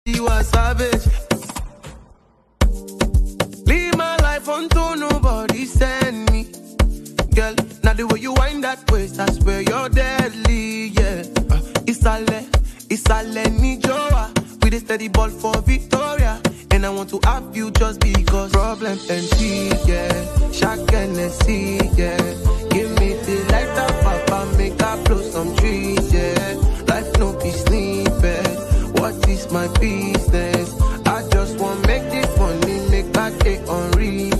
You are savage. Leave my life unto nobody send me. Girl, now the way you wind that waist, I swear you're deadly, yeah. Isale ni joa. With a steady ball for Victoria. And I want to have you just because. Problem plenty, yeah. Shaq Hennessy, yeah. Give me the lighter, papa, make her blow some trees, yeah. Life no be sleeping. What is my business? I just want make this money, make that cake on real.